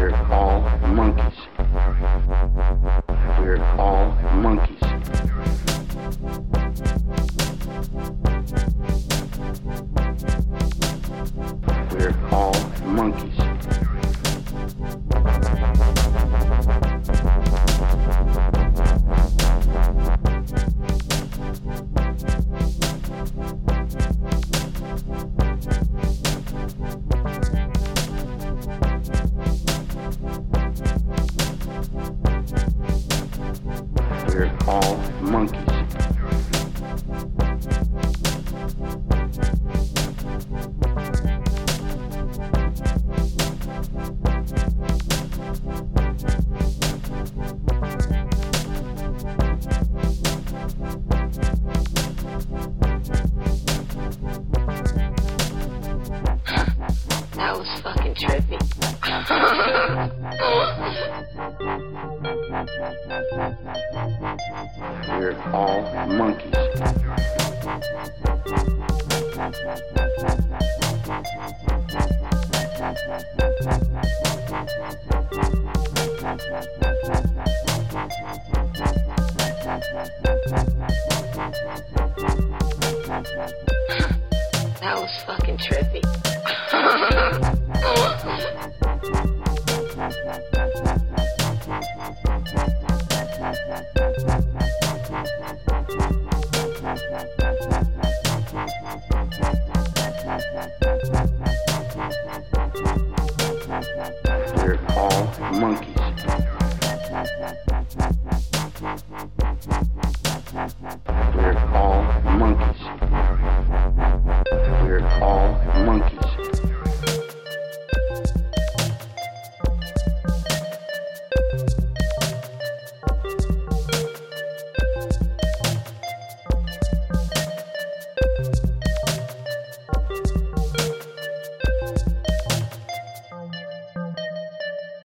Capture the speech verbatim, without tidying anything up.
We're all monkeys. We're all monkeys. We're all monkeys. We're all monkeys. That was fucking trippy. We're all monkeys. That was fucking trippy. We're all monkeys. We're all monkeys. We're all monkeys.